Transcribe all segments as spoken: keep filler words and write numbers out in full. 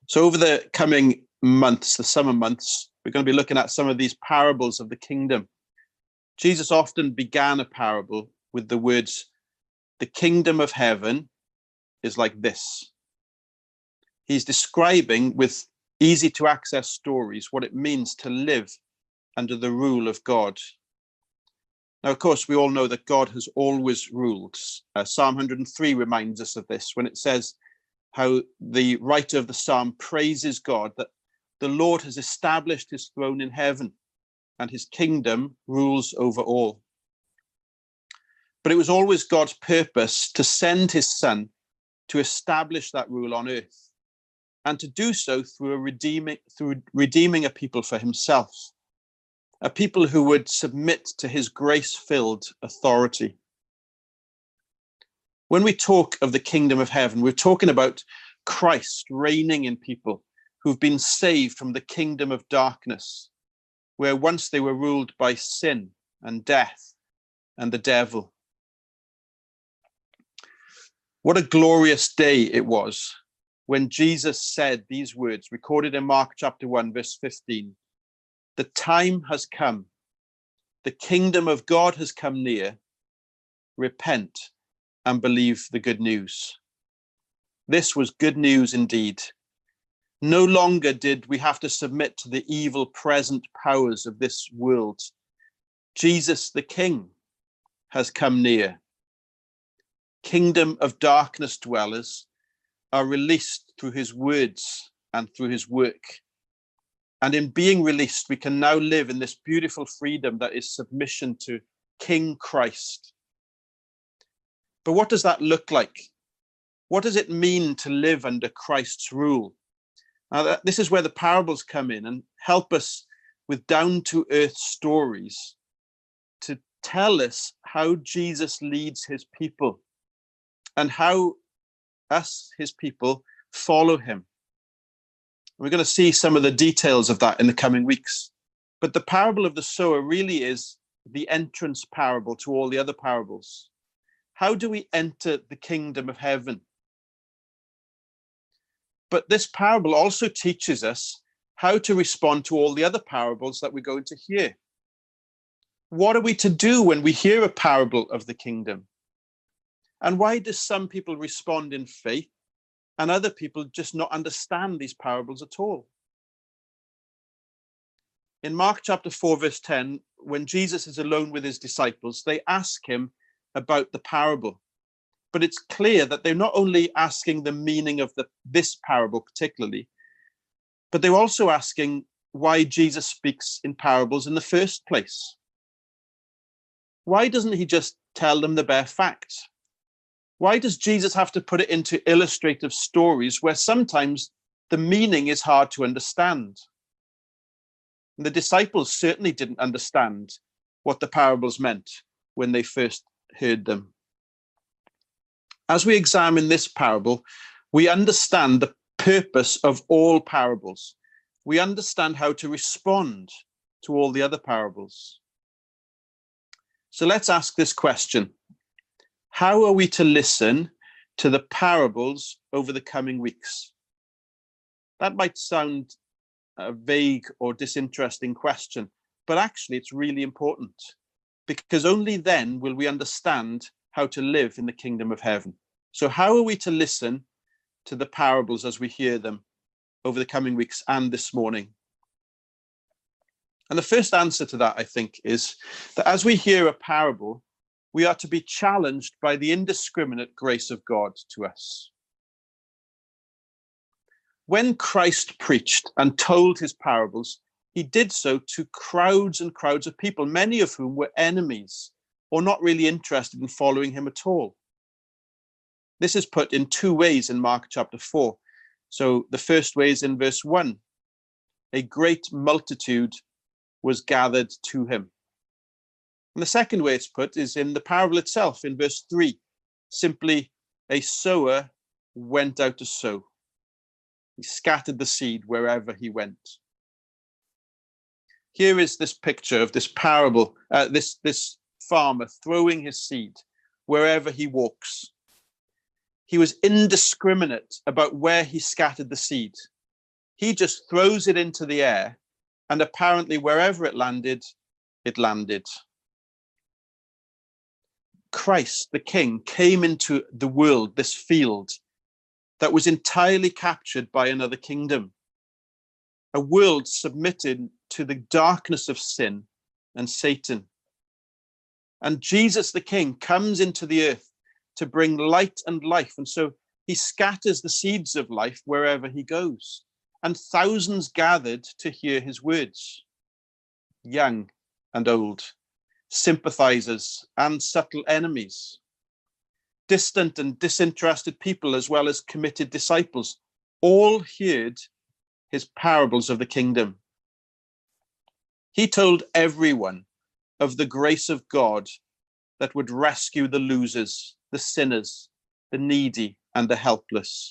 So over the coming months, the summer months, we're going to be looking at some of these parables of the kingdom. Jesus often began a parable with the words, "The kingdom of heaven is like this." He's describing with easy to access stories what it means to live under the rule of God. Now, of course, we all know that God has always ruled. Uh, Psalm one hundred three reminds us of this when it says how the writer of the psalm praises God that the Lord has established his throne in heaven and his kingdom rules over all. But it was always God's purpose to send his son to establish that rule on earth, and to do so through a redeeming, through redeeming a people for himself, a people who would submit to his grace-filled authority. When we talk of the kingdom of heaven, we're talking about Christ reigning in people who've been saved from the kingdom of darkness, where once they were ruled by sin and death and the devil. What a glorious day it was when Jesus said these words, recorded in Mark chapter one, verse fifteen. "The time has come. The kingdom of God has come near. Repent and believe the good news." This was good news indeed. No longer did we have to submit to the evil present powers of this world. Jesus the King has come near. Kingdom of darkness dwellers are released through his words and through his work. And in being released, we can now live in this beautiful freedom that is submission to King Christ. But what does that look like? What does it mean to live under Christ's rule? Now, that, this is where the parables come in and help us with down-to-earth stories to tell us how Jesus leads his people and how us, his people, follow him. We're going to see some of the details of that in the coming weeks. But the parable of the sower really is the entrance parable to all the other parables. How do we enter the kingdom of heaven? But this parable also teaches us how to respond to all the other parables that we're going to hear. What are we to do when we hear a parable of the kingdom? And why do some people respond in faith and other people just not understand these parables at all? In Mark chapter four, verse ten, when Jesus is alone with his disciples, they ask him about the parable. But it's clear that they're not only asking the meaning of the, this parable particularly, but they're also asking why Jesus speaks in parables in the first place. Why doesn't he just tell them the bare facts? Why does Jesus have to put it into illustrative stories where sometimes the meaning is hard to understand? And the disciples certainly didn't understand what the parables meant when they first heard them. As we examine this parable, we understand the purpose of all parables. We understand how to respond to all the other parables. So let's ask this question. How are we to listen to the parables over the coming weeks? That might sound a vague or disinteresting question, but actually it's really important, because only then will we understand how to live in the kingdom of heaven. So how are we to listen to the parables as we hear them over the coming weeks and this morning? And the first answer to that, I think, is that as we hear a parable, we are to be challenged by the indiscriminate grace of God to us. When Christ preached and told his parables, he did so to crowds and crowds of people, many of whom were enemies or not really interested in following him at all. This is put in two ways in Mark chapter four. So the first way is in verse one. A great multitude was gathered to him. And the second way it's put is in the parable itself, in verse three. Simply, a sower went out to sow. He scattered the seed wherever he went. Here is this picture of this parable, uh, this, this farmer throwing his seed wherever he walks. He was indiscriminate about where he scattered the seed. He just throws it into the air, and apparently wherever it landed, it landed. Christ, the King, came into the world, this field, that was entirely captured by another kingdom, a world submitted to the darkness of sin and Satan. And Jesus, the King, comes into the earth to bring light and life. And so he scatters the seeds of life wherever he goes. And thousands gathered to hear his words, young and old, sympathizers and subtle enemies, distant and disinterested people, as well as committed disciples, all heard his parables of the kingdom. He told everyone of the grace of God that would rescue the losers, the sinners, the needy, and the helpless.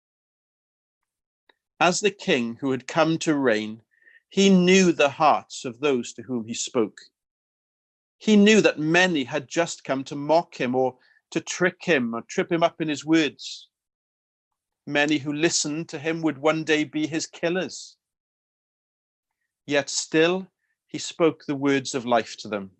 As the King who had come to reign, he knew the hearts of those to whom he spoke. He knew that many had just come to mock him or to trick him or trip him up in his words. Many who listened to him would one day be his killers. Yet still he spoke the words of life to them.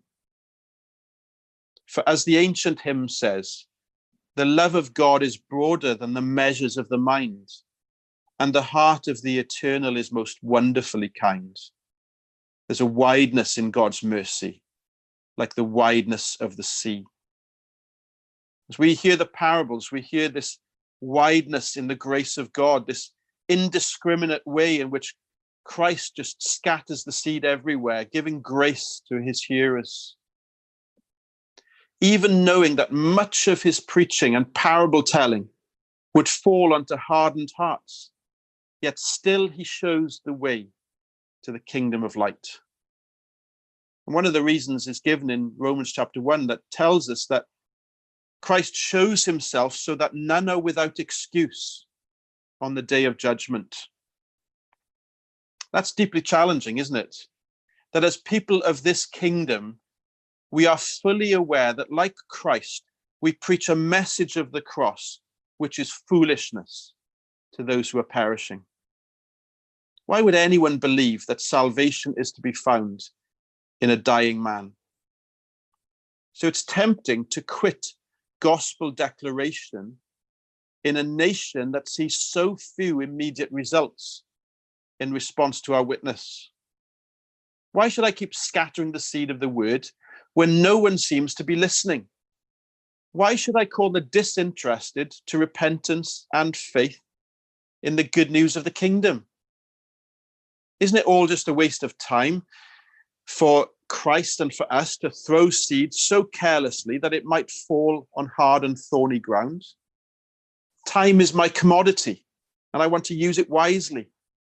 For as the ancient hymn says, the love of God is broader than the measures of the mind, and the heart of the eternal is most wonderfully kind. There's a wideness in God's mercy, like the wideness of the sea. As we hear the parables, we hear this wideness in the grace of God, this indiscriminate way in which Christ just scatters the seed everywhere, giving grace to his hearers. Even knowing that much of his preaching and parable telling would fall onto hardened hearts, yet still he shows the way to the kingdom of light. And one of the reasons is given in Romans chapter one that tells us that Christ shows himself so that none are without excuse on the day of judgment. That's deeply challenging, isn't it? That as people of this kingdom, we are fully aware that, like Christ, we preach a message of the cross, which is foolishness to those who are perishing. Why would anyone believe that salvation is to be found in a dying man? So it's tempting to quit gospel declaration in a nation that sees so few immediate results in response to our witness. Why should I keep scattering the seed of the word when no one seems to be listening? Why should I call the disinterested to repentance and faith in the good news of the kingdom? Isn't it all just a waste of time for Christ and for us to throw seeds so carelessly that it might fall on hard and thorny ground? Time is my commodity, and I want to use it wisely.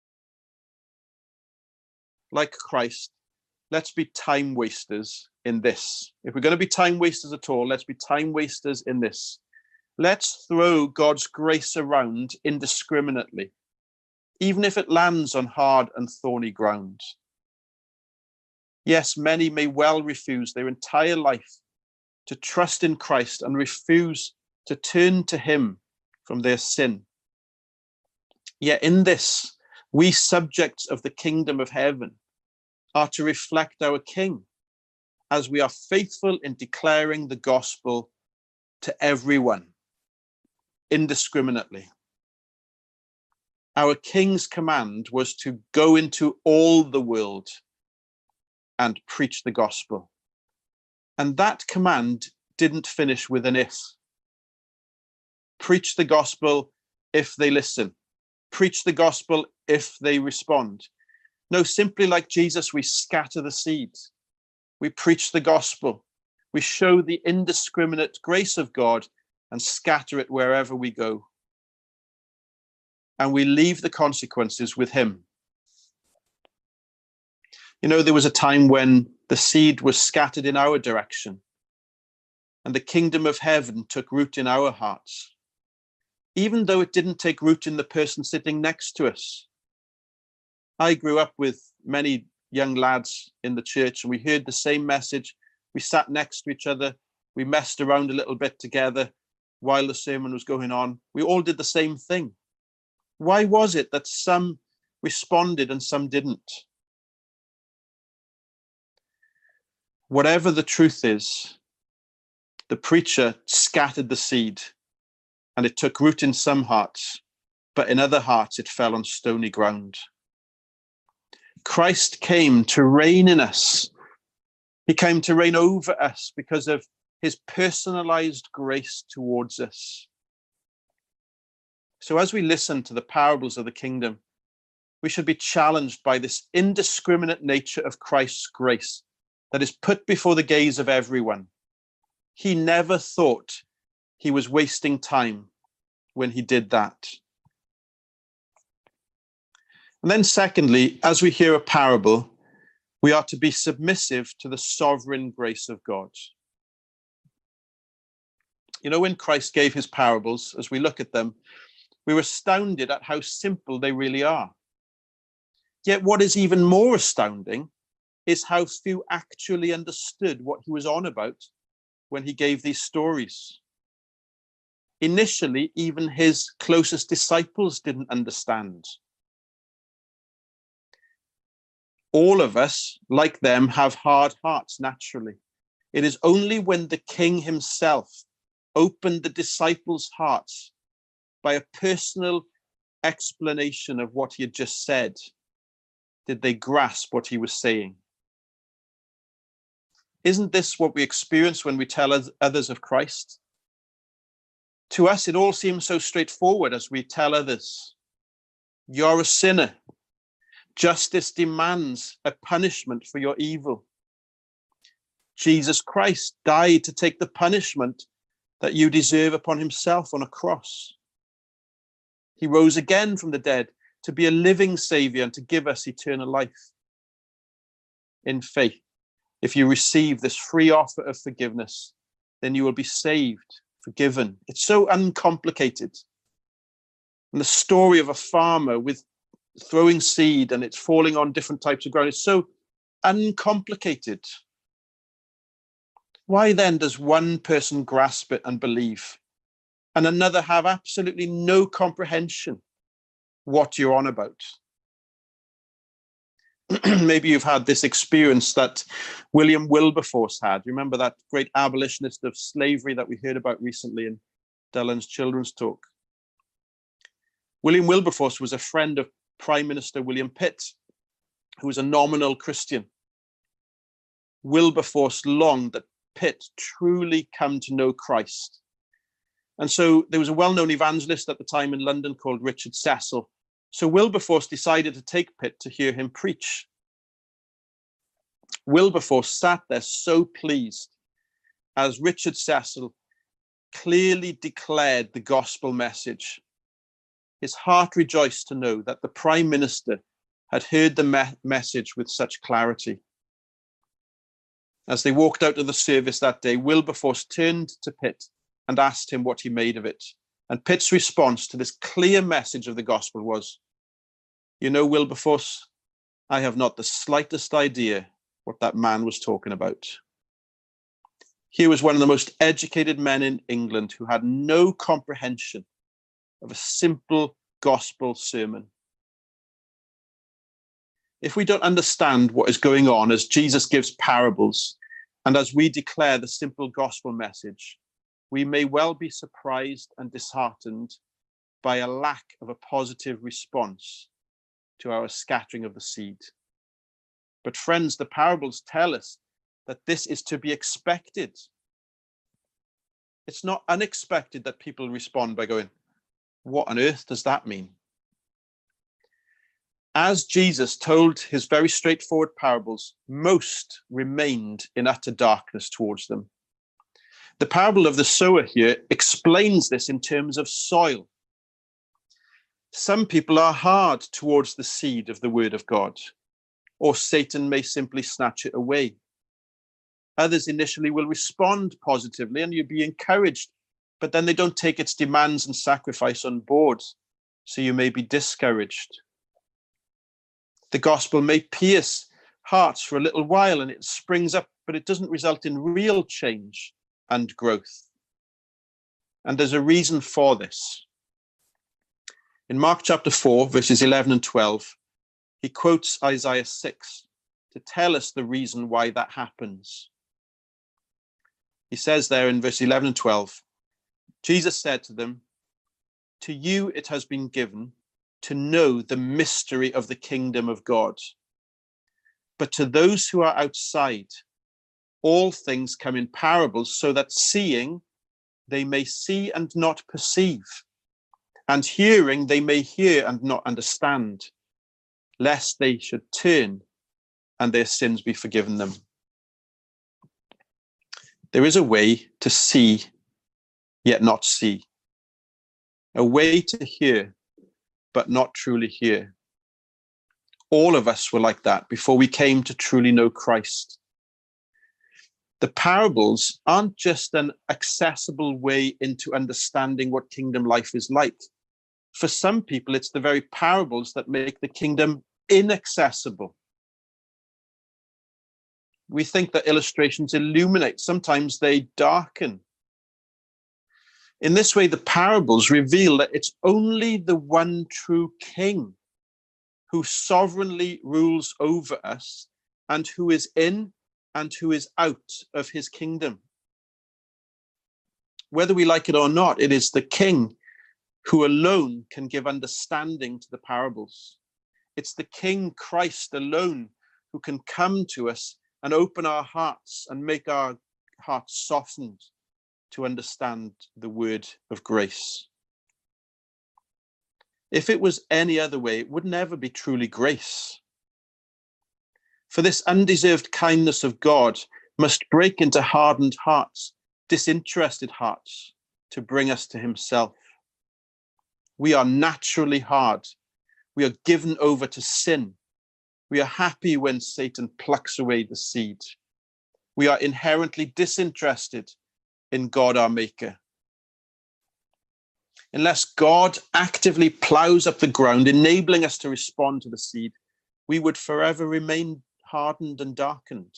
Like Christ, let's be time wasters in this. If we're going to be time wasters at all, let's be time wasters in this. Let's throw God's grace around indiscriminately, even if it lands on hard and thorny ground. Yes, many may well refuse their entire life to trust in Christ and refuse to turn to him from their sin. Yet in this, we subjects of the kingdom of heaven are to reflect our King as we are faithful in declaring the gospel to everyone indiscriminately. Our King's command was to go into all the world and preach the gospel. And that command didn't finish with an if. Preach the gospel if they listen. Preach the gospel if they respond. No, simply like Jesus, we scatter the seeds. We preach the gospel. We show the indiscriminate grace of God and scatter it wherever we go. And we leave the consequences with him. You know, there was a time when the seed was scattered in our direction and the kingdom of heaven took root in our hearts, even though it didn't take root in the person sitting next to us. I grew up with many young lads in the church and we heard the same message. We sat next to each other. We messed around a little bit together while the sermon was going on. We all did the same thing. Why was it that some responded and some didn't. Whatever the truth is, the preacher scattered the seed, and it took root in some hearts, but in other hearts it fell on stony ground. Christ came to reign in us. He came to reign over us because of his personalized grace towards us. So as we listen to the parables of the kingdom, we should be challenged by this indiscriminate nature of Christ's grace that is put before the gaze of everyone. He never thought he was wasting time when he did that. And then secondly, as we hear a parable, we are to be submissive to the sovereign grace of God. You know, when Christ gave his parables, as we look at them, we were astounded at how simple they really are. Yet what is even more astounding is how few actually understood what he was on about when he gave these stories. Initially, even his closest disciples didn't understand. All of us, like them, have hard hearts naturally. It is only when the king himself opened the disciples' hearts by a personal explanation of what he had just said did they grasp what he was saying. Isn't this what we experience when we tell others of Christ? To us, it all seems so straightforward as we tell others, you're a sinner. Justice demands a punishment for your evil. Jesus Christ died to take the punishment that you deserve upon himself on a cross. He rose again from the dead to be a living savior and to give us eternal life. In faith, if you receive this free offer of forgiveness, then you will be saved, forgiven. It's so uncomplicated. And the story of a farmer with throwing seed and it's falling on different types of ground is so uncomplicated. Why then does one person grasp it and believe, and another have absolutely no comprehension what you're on about? Maybe you've had this experience that William Wilberforce had. Remember that great abolitionist of slavery that we heard about recently in Dylan's children's talk? William Wilberforce was a friend of Prime Minister William Pitt, who was a nominal Christian. Wilberforce longed that Pitt truly come to know Christ. And so there was a well-known evangelist at the time in London called Richard Cecil. So Wilberforce decided to take Pitt to hear him preach. Wilberforce sat there so pleased as Richard Cecil clearly declared the gospel message. His heart rejoiced to know that the Prime Minister had heard the me- message with such clarity. As they walked out of the service that day, Wilberforce turned to Pitt and asked him what he made of it. And Pitt's response to this clear message of the gospel was, you know, Wilberforce, I have not the slightest idea what that man was talking about. Here was one of the most educated men in England who had no comprehension of a simple gospel sermon. If we don't understand what is going on as Jesus gives parables and as we declare the simple gospel message, we may well be surprised and disheartened by a lack of a positive response to our scattering of the seed. But friends, the parables tell us that this is to be expected. It's not unexpected that people respond by going, what on earth does that mean? As Jesus told his very straightforward parables, most remained in utter darkness towards them. The parable of the sower here explains this in terms of soil. Some people are hard towards the seed of the word of God, or Satan may simply snatch it away. Others initially will respond positively and you'll be encouraged, but then they don't take its demands and sacrifice on board, so you may be discouraged. The gospel may pierce hearts for a little while and it springs up, but it doesn't result in real change and growth. And there's a reason for this. In Mark chapter four, verses eleven and twelve, he quotes Isaiah six to tell us the reason why that happens. He says there in verse eleven and twelve, Jesus said to them, "To you it has been given to know the mystery of the kingdom of God. But to those who are outside, all things come in parables, so that seeing they may see and not perceive, and hearing they may hear and not understand, lest they should turn and their sins be forgiven them." There is a way to see, yet not see. A way to hear, but not truly hear. All of us were like that before we came to truly know Christ. The parables aren't just an accessible way into understanding what kingdom life is like. For some people, it's the very parables that make the kingdom inaccessible. We think that illustrations illuminate. Sometimes they darken. In this way, the parables reveal that it's only the one true king who sovereignly rules over us and who is in and who is out of his kingdom. Whether we like it or not, it is the king who alone can give understanding to the parables. It's the King Christ alone who can come to us and open our hearts and make our hearts softened to understand the word of grace. If it was any other way, it would never be truly grace. For this undeserved kindness of God must break into hardened hearts, disinterested hearts, to bring us to himself. We are naturally hard. We are given over to sin. We are happy when Satan plucks away the seed. We are inherently disinterested in God, our Maker. Unless God actively plows up the ground, enabling us to respond to the seed, we would forever remain hardened and darkened.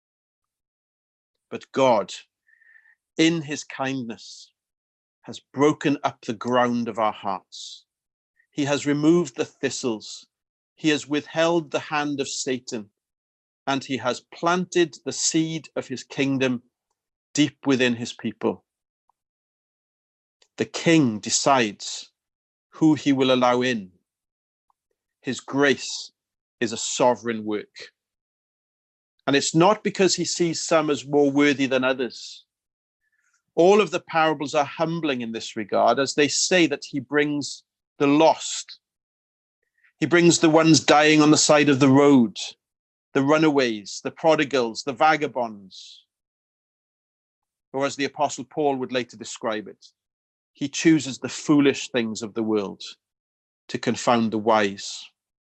But God, in his kindness, has broken up the ground of our hearts. He has removed the thistles. He has withheld the hand of Satan, and he has planted the seed of his kingdom deep within his people. The king decides who he will allow in. His grace is a sovereign work. And it's not because he sees some as more worthy than others. All of the parables are humbling in this regard, as they say that he brings the lost. He brings the ones dying on the side of the road, the runaways, the prodigals, the vagabonds. Or as the Apostle Paul would later describe it, he chooses the foolish things of the world to confound the wise.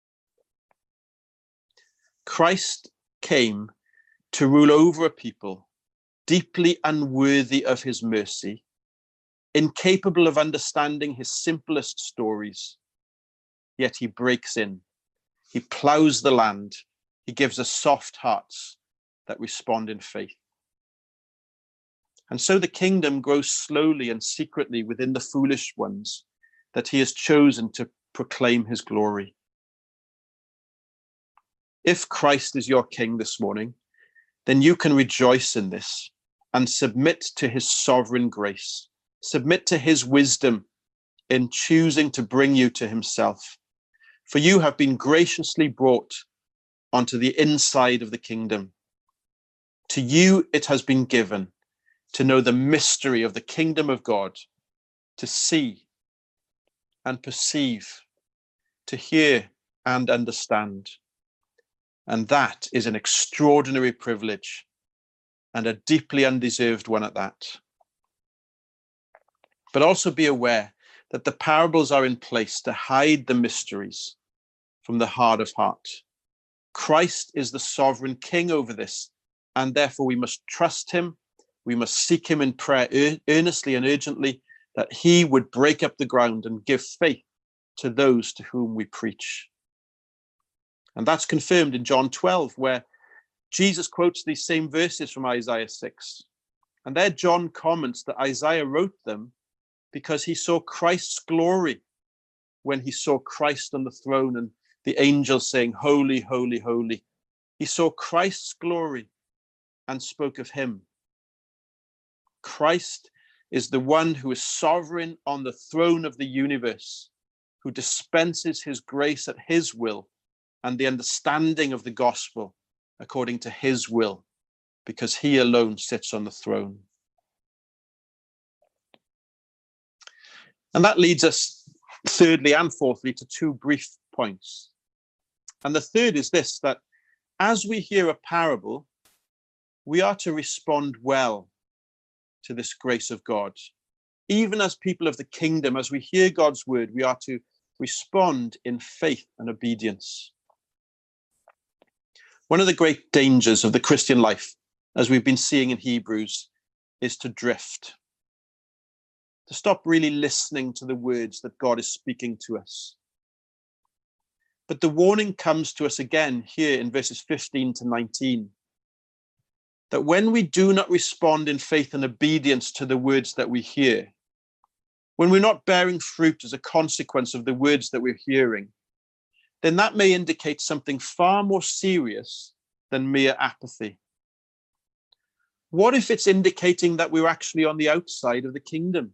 Christ came to rule over a people deeply unworthy of his mercy, incapable of understanding his simplest stories. Yet he breaks in, he plows the land, he gives us soft hearts that respond in faith. And so the kingdom grows slowly and secretly within the foolish ones that he has chosen to proclaim his glory. If Christ is your king this morning, then you can rejoice in this and submit to his sovereign grace. Submit to his wisdom in choosing to bring you to himself. For you have been graciously brought onto the inside of the kingdom. To you it has been given to know the mystery of the kingdom of God, to see and perceive, to hear and understand. And that is an extraordinary privilege, and a deeply undeserved one at that. But also be aware that the parables are in place to hide the mysteries from the hard of heart. Christ is the sovereign king over this, and therefore we must trust him. We must seek him in prayer earnestly and urgently, that he would break up the ground and give faith to those to whom we preach. And that's confirmed in John twelve, where Jesus quotes these same verses from Isaiah six. And there John comments that Isaiah wrote them because he saw Christ's glory when he saw Christ on the throne and the angels saying, "Holy, holy, holy." He saw Christ's glory and spoke of him. Christ is the one who is sovereign on the throne of the universe, who dispenses his grace at his will and the understanding of the gospel according to his will, because he alone sits on the throne. And that leads us, thirdly and fourthly, to two brief points. And the third is this, that as we hear a parable, we are to respond well to this grace of God. Even as people of the kingdom, as we hear God's word, we are to respond in faith and obedience. One of the great dangers of the Christian life, as we've been seeing in Hebrews, is to drift, to stop really listening to the words that God is speaking to us. But the warning comes to us again here in verses fifteen to nineteen, that when we do not respond in faith and obedience to the words that we hear, when we're not bearing fruit as a consequence of the words that we're hearing, then that may indicate something far more serious than mere apathy. What if it's indicating that we're actually on the outside of the kingdom?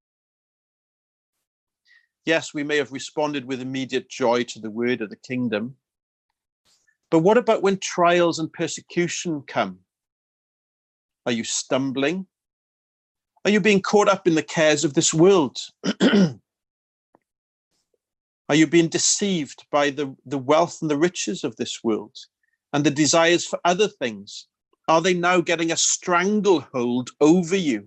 Yes, we may have responded with immediate joy to the word of the kingdom, but what about when trials and persecution come? Are you stumbling? Are you being caught up in the cares of this world? Are you being deceived by the, the wealth and the riches of this world and the desires for other things? Are they now getting a stranglehold over you?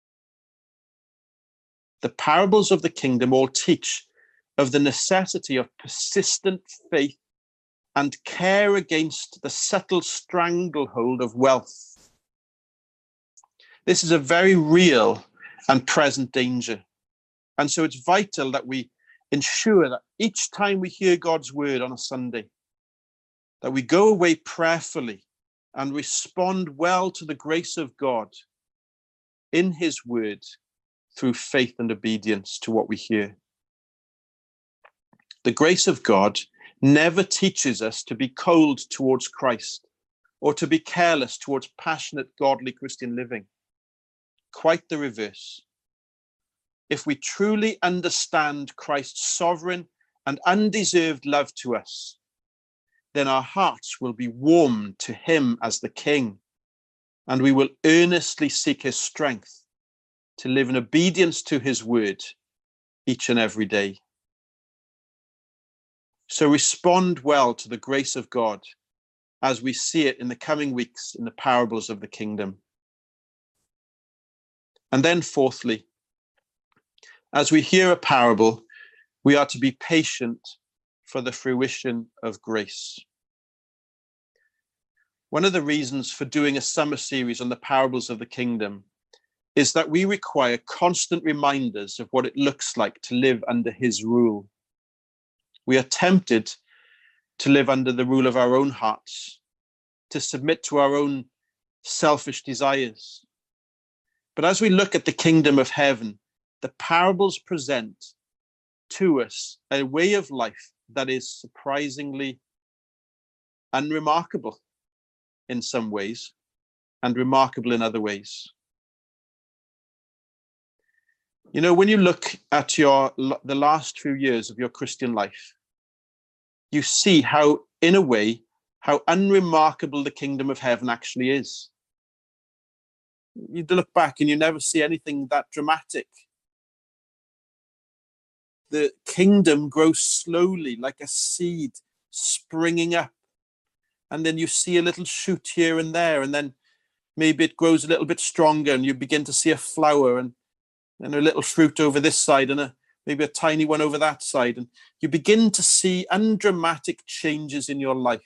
The parables of the kingdom all teach of the necessity of persistent faith and care against the subtle stranglehold of wealth. This is a very real and present danger. And so it's vital that we ensure that each time we hear God's word on a Sunday, that we go away prayerfully and respond well to the grace of God in his word through faith and obedience to what we hear. The grace of God never teaches us to be cold towards Christ or to be careless towards passionate, godly Christian living. Quite the reverse. If we truly understand Christ's sovereign and undeserved love to us, then our hearts will be warmed to him as the King, and we will earnestly seek his strength to live in obedience to his word each and every day. So respond well to the grace of God as we see it in the coming weeks in the parables of the kingdom. And then fourthly, as we hear a parable, we are to be patient for the fruition of grace. One of the reasons for doing a summer series on the parables of the kingdom is that we require constant reminders of what it looks like to live under his rule. We are tempted to live under the rule of our own hearts, to submit to our own selfish desires. But as we look at the kingdom of heaven, the parables present to us a way of life that is surprisingly unremarkable in some ways and remarkable in other ways. You know, when you look at your the last few years of your Christian life, you see how, in a way, how unremarkable the kingdom of heaven actually is. You look back and you never see anything that dramatic. The kingdom grows slowly, like a seed springing up. And then you see a little shoot here and there, and then maybe it grows a little bit stronger, and you begin to see a flower and and a little fruit over this side and a, maybe a tiny one over that side. And you begin to see undramatic changes in your life.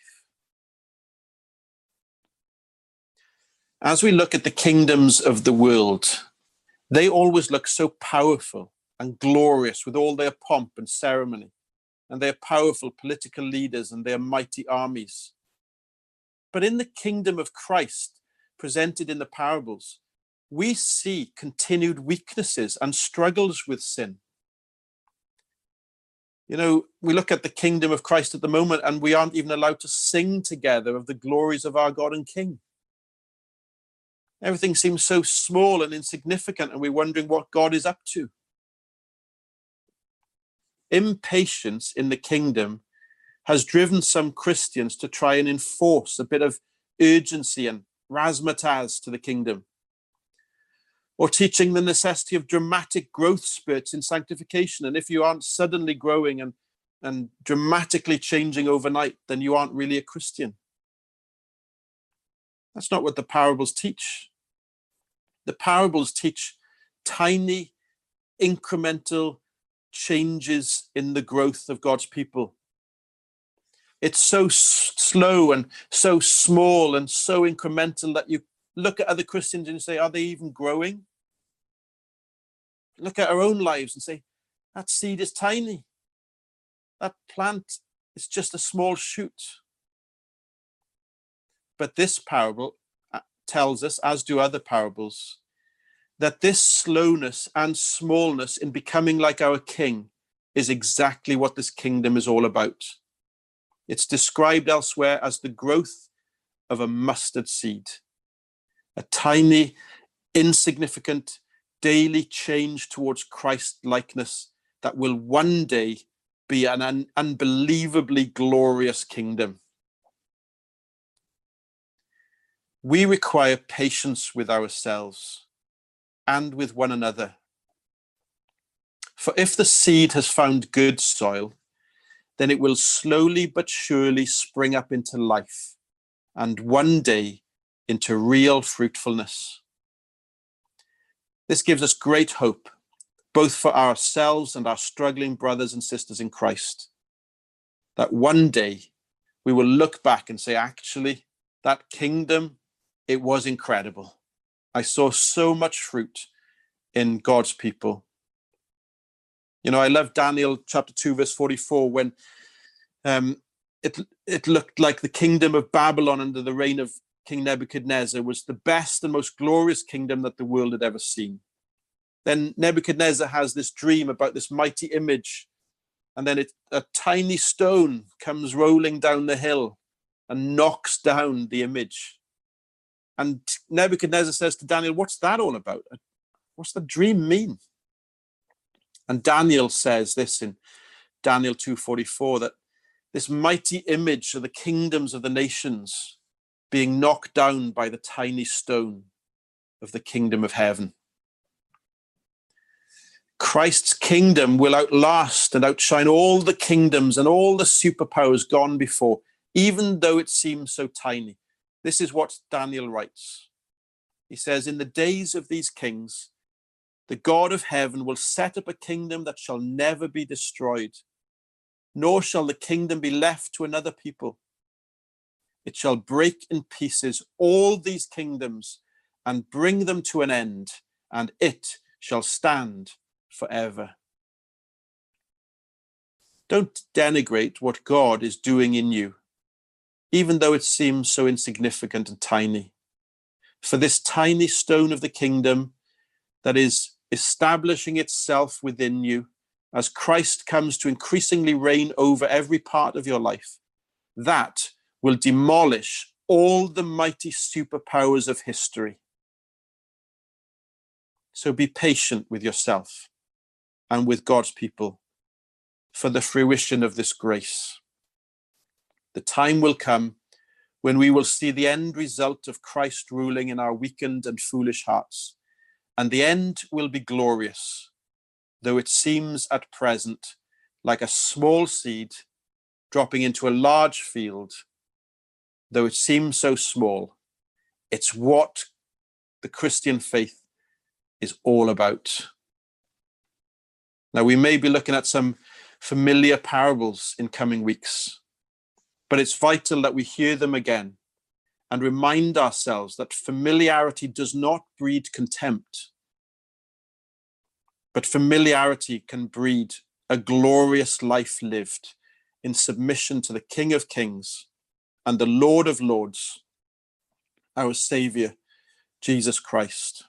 As we look at the kingdoms of the world, they always look so powerful and glorious with all their pomp and ceremony, and their powerful political leaders and their mighty armies. But in the kingdom of Christ, presented in the parables, we see continued weaknesses and struggles with sin. You know, we look at the kingdom of Christ at the moment and we aren't even allowed to sing together of the glories of our God and King. Everything seems so small and insignificant, and we're wondering what God is up to. Impatience in the kingdom has driven some Christians to try and enforce a bit of urgency and razzmatazz to the kingdom, or teaching the necessity of dramatic growth spurts in sanctification. And if you aren't suddenly growing and, and dramatically changing overnight, then you aren't really a Christian. That's not what the parables teach. The parables teach tiny, incremental changes in the growth of God's people. It's so s- slow and so small and so incremental that you look at other Christians and you say, are they even growing? Look at our own lives and say, that seed is tiny. That plant is just a small shoot. But this parable tells us, as do other parables, that this slowness and smallness in becoming like our King is exactly what this kingdom is all about. It's described elsewhere as the growth of a mustard seed, a tiny, insignificant, daily change towards Christ likeness that will one day be an un- unbelievably glorious kingdom. We require patience with ourselves and with one another. For if the seed has found good soil, then it will slowly but surely spring up into life and one day into real fruitfulness. This gives us great hope, both for ourselves and our struggling brothers and sisters in Christ, that one day we will look back and say, actually, that kingdom, it was incredible. I saw so much fruit in God's people. You know, I love Daniel chapter two, verse forty-four, when um, it, it looked like the kingdom of Babylon under the reign of King Nebuchadnezzar was the best and most glorious kingdom that the world had ever seen. Then Nebuchadnezzar has this dream about this mighty image, and then it, a tiny stone comes rolling down the hill and knocks down the image. And Nebuchadnezzar says to Daniel, what's that all about? What's the dream mean? And Daniel says this in Daniel two forty-four, that this mighty image of the kingdoms of the nations being knocked down by the tiny stone of the kingdom of heaven. Christ's kingdom will outlast and outshine all the kingdoms and all the superpowers gone before, even though it seems so tiny. This is what Daniel writes. He says, in the days of these kings, the God of heaven will set up a kingdom that shall never be destroyed, nor shall the kingdom be left to another people. It shall break in pieces all these kingdoms and bring them to an end, and it shall stand forever. Don't denigrate what God is doing in you, even though it seems so insignificant and tiny. For this tiny stone of the kingdom that is establishing itself within you as Christ comes to increasingly reign over every part of your life, that will demolish all the mighty superpowers of history. So be patient with yourself and with God's people for the fruition of this grace. The time will come when we will see the end result of Christ ruling in our weakened and foolish hearts, and the end will be glorious, though it seems at present like a small seed dropping into a large field. Though it seems so small, it's what the Christian faith is all about. Now, we may be looking at some familiar parables in coming weeks, but it's vital that we hear them again and remind ourselves that familiarity does not breed contempt, but familiarity can breed a glorious life lived in submission to the King of Kings and the Lord of Lords, our Savior, Jesus Christ.